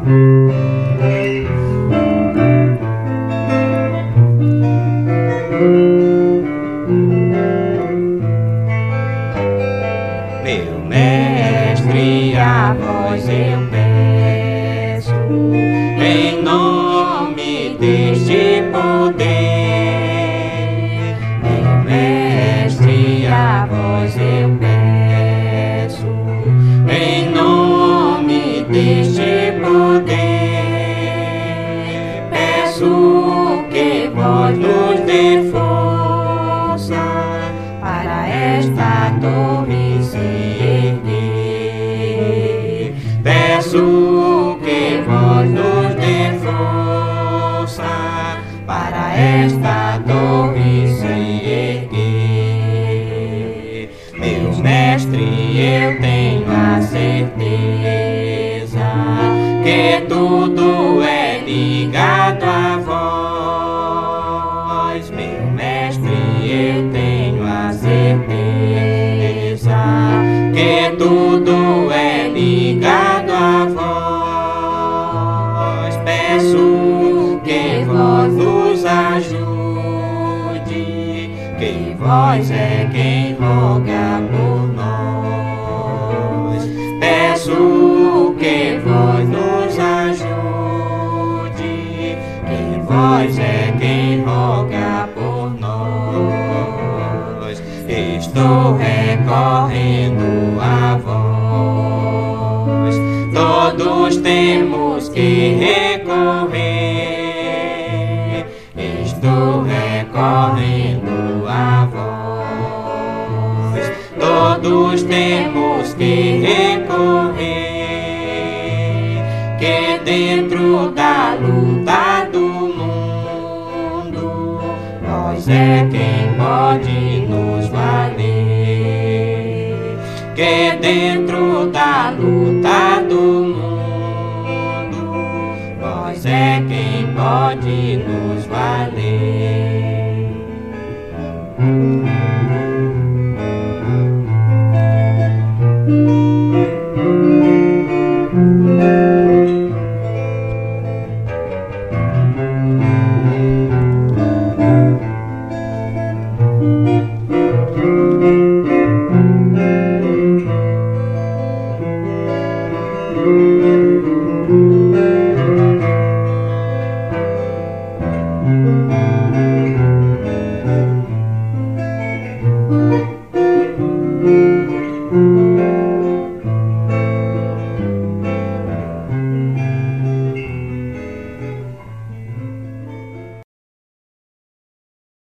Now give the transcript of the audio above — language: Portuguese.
Meu mestre, a vós eu peço, em nome deste poder. Meu mestre, a vós eu peço, em nome deste poder. Peço que vós nos dê força para esta torre se erguer. Peço que vós nos dê força para esta torre se erguer. Meu mestre, eu tenho a certeza que tudo é ligado a vós. Meu mestre, eu tenho a certeza que tudo é ligado a vós. Peço que vós nos ajude, que vós é quem roga por nós. Peço que vós nos ajude, que vós é quem roga por nós. Estou recorrendo a vós, todos temos que recorrer. Estou recorrendo a vós, todos temos que recorrer. Que dentro da luta do mundo, nós é quem pode nos valer. Que dentro da luta do mundo, nós é quem pode nos valer.